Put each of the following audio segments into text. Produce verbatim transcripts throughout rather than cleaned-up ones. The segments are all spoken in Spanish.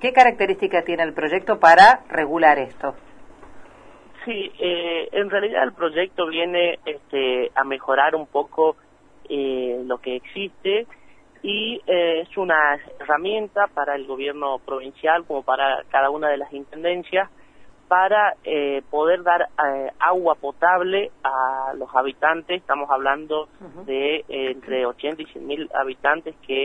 ¿Qué características tiene el proyecto para regular esto? Sí, eh, en realidad el proyecto viene este, a mejorar un poco eh, lo que existe y eh, es una herramienta para el gobierno provincial como para cada una de las intendencias para eh, poder dar eh, agua potable a los habitantes. Estamos hablando uh-huh. de eh, entre ochenta y cien mil habitantes que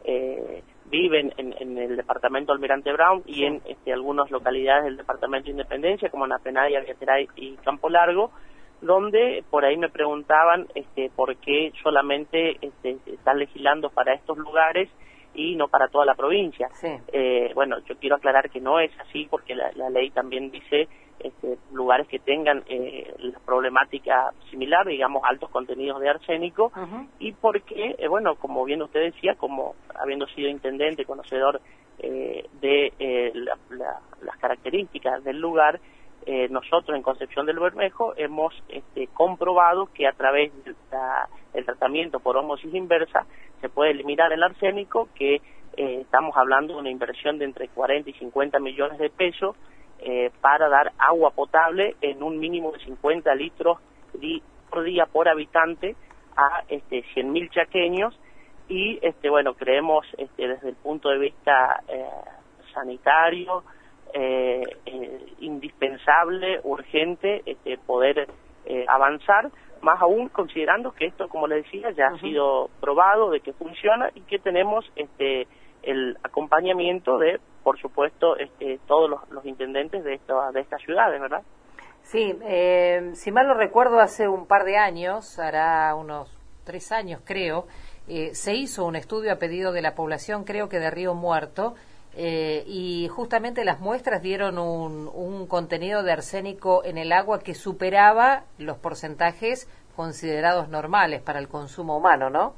eh, viven en, en el departamento Almirante Brown y sí. en este, algunas localidades del departamento de Independencia, como Napenay, Aviateray y Campo Largo, donde por ahí me preguntaban este, por qué solamente este, están legislando para estos lugares y no para toda la provincia. Sí. Eh, bueno, yo quiero aclarar que no es así, porque la, la ley también dice este, lugares que tengan eh, la problemática similar, digamos, altos contenidos de arsénico, uh-huh. y porque, eh, bueno, como bien usted decía, como habiendo sido intendente, conocedor eh, de eh, la, la, las características del lugar, eh, nosotros en Concepción del Bermejo hemos este, comprobado que a través del de tratamiento por ósmosis inversa se puede eliminar el arsénico, que eh, estamos hablando de una inversión de entre cuarenta y cincuenta millones de pesos eh, para dar agua potable en un mínimo de cincuenta litros di, por día por habitante a este, cien mil chaqueños. Y este bueno, creemos este, desde el punto de vista eh, sanitario eh, eh, indispensable, urgente, este, poder eh, avanzar, más aún considerando que esto, como le decía, ya uh-huh. ha sido probado de que funciona y que tenemos este el acompañamiento de, por supuesto, este, todos los, los intendentes de, esto, de estas ciudades, ¿verdad? Sí, eh, si mal no recuerdo, hace un par de años, hará unos tres años creo, eh, se hizo un estudio a pedido de la población, creo que de Río Muerto, eh, y justamente las muestras dieron un, un contenido de arsénico en el agua que superaba los porcentajes considerados normales para el consumo humano, ¿no?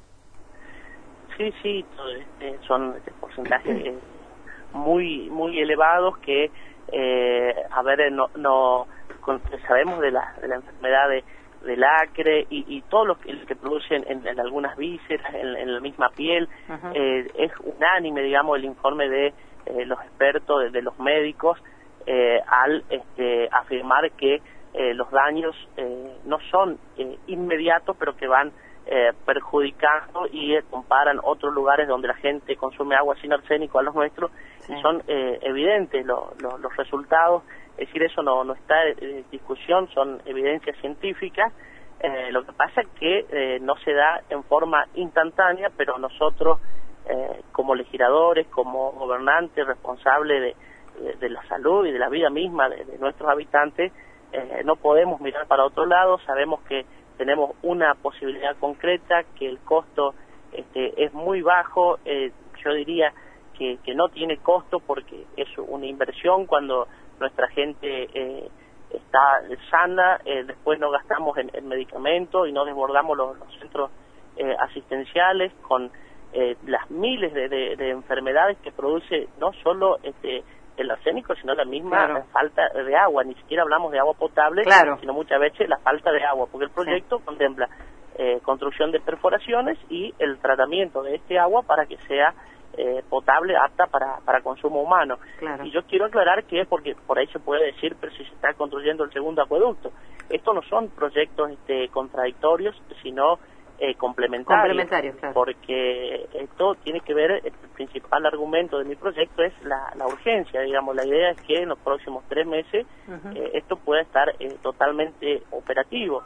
Sí, sí, eh, son porcentajes eh, muy muy elevados que, eh, a ver, no, no con, sabemos de la, de la enfermedad de, del acre y, y todo lo que, lo que producen en, en algunas vísceras, en, en la misma piel. Uh-huh. eh, es unánime, digamos, el informe de eh, los expertos, de, de los médicos, eh, al este, afirmar que eh, los daños eh, no son eh, inmediatos, pero que van eh, perjudicando y eh, comparan otros lugares donde la gente consume agua sin arsénico a los nuestros, sí. y son eh, evidentes lo, lo, los resultados. Es decir, eso no, no está en discusión, son evidencias científicas. Eh, lo que pasa es que eh, no se da en forma instantánea, pero nosotros, eh, como legisladores, como gobernantes responsables de, de, de la salud y de la vida misma de, de nuestros habitantes, eh, no podemos mirar para otro lado. Sabemos que tenemos una posibilidad concreta, que el costo este, es muy bajo. Eh, yo diría que, que no tiene costo porque es una inversión cuando nuestra gente eh, está sana, eh, después no gastamos en, en medicamentos y no desbordamos los, los centros eh, asistenciales con eh, las miles de, de, de enfermedades que produce no solo este, el arsénico, sino la misma claro. falta de agua. Ni siquiera hablamos de agua potable, claro. sino muchas veces la falta de agua, porque el proyecto sí. contempla eh, construcción de perforaciones y el tratamiento de este agua para que sea Eh, potable, apta para, para consumo humano. Claro. Y yo quiero aclarar que es porque por ahí se puede decir, pero si se está construyendo el segundo acueducto. Estos no son proyectos este, contradictorios, sino eh, complementarios. Complementarios, claro. Porque esto tiene que ver, el principal argumento de mi proyecto es la, la urgencia, digamos. La idea es que en los próximos tres meses uh-huh. eh, esto pueda estar eh, totalmente operativo.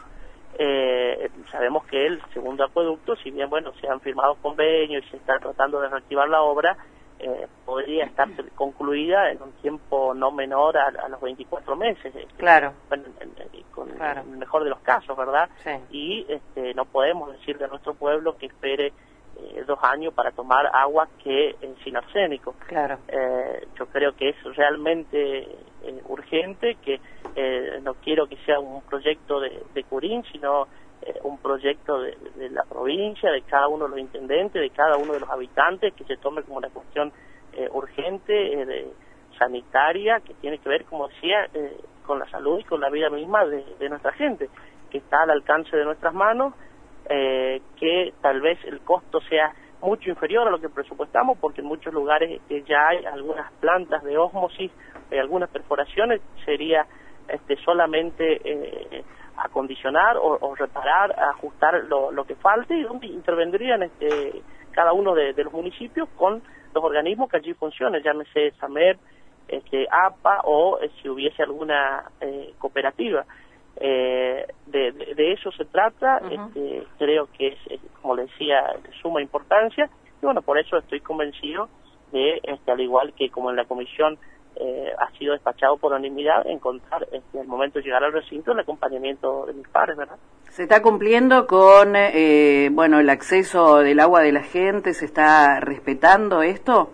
Eh, sabemos que el segundo acueducto, si bien bueno se han firmado convenios y se está tratando de reactivar la obra, eh, podría estar concluida en un tiempo no menor a, a los veinticuatro meses. Claro. Bueno, en, en, con claro. el mejor de los casos, ¿verdad? Sí. Y este, no podemos decirle a nuestro pueblo que espere eh, dos años para tomar agua que eh, sin arsénico. Claro. Eh, yo creo que es realmente eh, urgente, que eh, no quiero que sea un proyecto de, de Curín, sino eh, un proyecto de, de la provincia, de cada uno de los intendentes, de cada uno de los habitantes, que se tome como una cuestión eh, urgente, eh, de, sanitaria, que tiene que ver, como decía, eh, con la salud y con la vida misma de, de nuestra gente, que está al alcance de nuestras manos, eh, que tal vez el costo sea mucho inferior a lo que presupuestamos, porque en muchos lugares eh, ya hay algunas plantas de ósmosis, hay algunas perforaciones, sería este, solamente eh, acondicionar o, o reparar, ajustar lo, lo que falte, y donde intervendrían este, cada uno de, de los municipios con los organismos que allí funcionen, llámese SAMER, este, A P A o eh, si hubiese alguna eh, cooperativa. Eh, de, de, de eso se trata, uh-huh. este, creo que es, es, como le decía, de suma importancia, y bueno, por eso estoy convencido de, este, al igual que como en la comisión eh, ha sido despachado por unanimidad, encontrar este, el momento de llegar al recinto el acompañamiento de mis padres, ¿verdad? ¿Se está cumpliendo con, eh, bueno, el acceso del agua de la gente? ¿Se está respetando esto?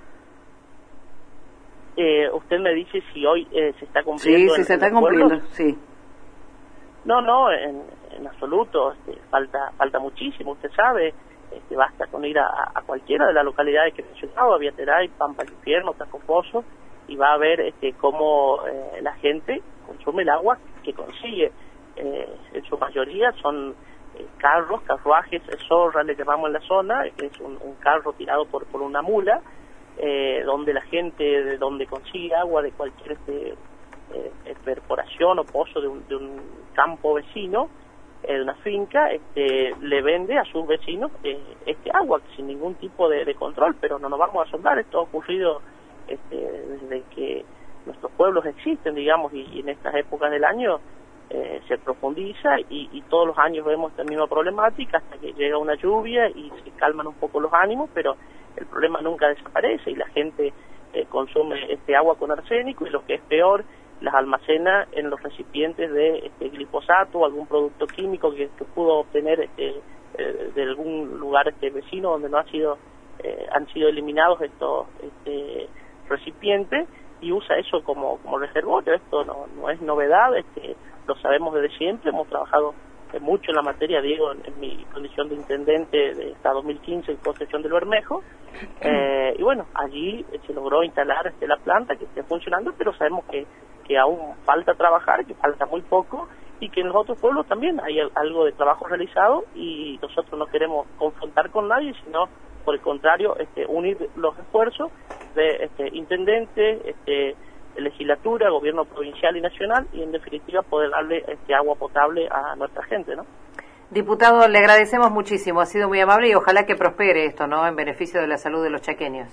Eh, usted me dice si hoy eh, se está cumpliendo. Sí, sí, en, se está en los cumpliendo, pueblos. sí. No, no, en, en absoluto, este, falta falta muchísimo, usted sabe, este, basta con ir a, a cualquiera de las localidades que he mencionado, Aviateray, Pampa del Infierno, Tacopozo, y va a ver este, cómo eh, la gente consume el agua que consigue. Eh, en su mayoría son eh, carros, carruajes, zorra le llamamos en la zona, que es un, un carro tirado por, por una mula, eh, donde la gente de donde consigue agua de cualquier este, eh, perforación o pozo de un, de un campo vecino, eh, de una finca, este, le vende a sus vecinos eh, este agua sin ningún tipo de, de control, pero no nos vamos a asombrar, esto ha ocurrido este, desde que nuestros pueblos existen, digamos, y, y en estas épocas del año eh, se profundiza y, y todos los años vemos esta misma problemática hasta que llega una lluvia y se calman un poco los ánimos, pero el problema nunca desaparece y la gente eh, consume este agua con arsénico y lo que es peor, las almacena en los recipientes de este, glifosato o algún producto químico que, que pudo obtener este, eh, de algún lugar este vecino donde no ha sido eh, han sido eliminados estos este, recipientes y usa eso como, como reservorio. Esto no, no es novedad, este, lo sabemos desde siempre, hemos trabajado eh, mucho en la materia, Diego, en, en mi condición de intendente de hasta dos mil quince en Concepción del Bermejo, eh, y bueno, allí eh, se logró instalar este, la planta que esté funcionando, pero sabemos que, que aún falta trabajar, que falta muy poco, y que en los otros pueblos también hay algo de trabajo realizado, y nosotros no queremos confrontar con nadie, sino por el contrario, este, unir los esfuerzos de este, intendente, este, legislatura, gobierno provincial y nacional, y en definitiva poder darle este agua potable a nuestra gente, ¿no? Diputado, le agradecemos muchísimo, ha sido muy amable y ojalá que prospere esto, ¿no?, en beneficio de la salud de los chaqueños.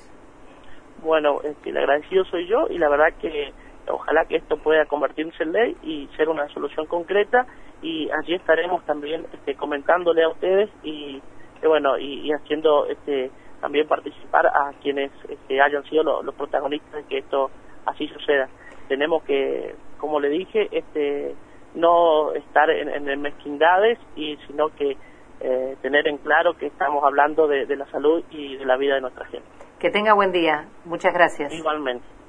Bueno, este, el agradecido soy yo y la verdad que ojalá que esto pueda convertirse en ley y ser una solución concreta, y allí estaremos también este, comentándole a ustedes y eh, bueno y, y haciendo este también participar a quienes este, hayan sido lo, los protagonistas de que esto así suceda. Tenemos que, como le dije, este no estar en, en mezquindades, y sino que eh, tener en claro que estamos hablando de, de la salud y de la vida de nuestra gente. Que tenga buen día. Muchas gracias. Igualmente.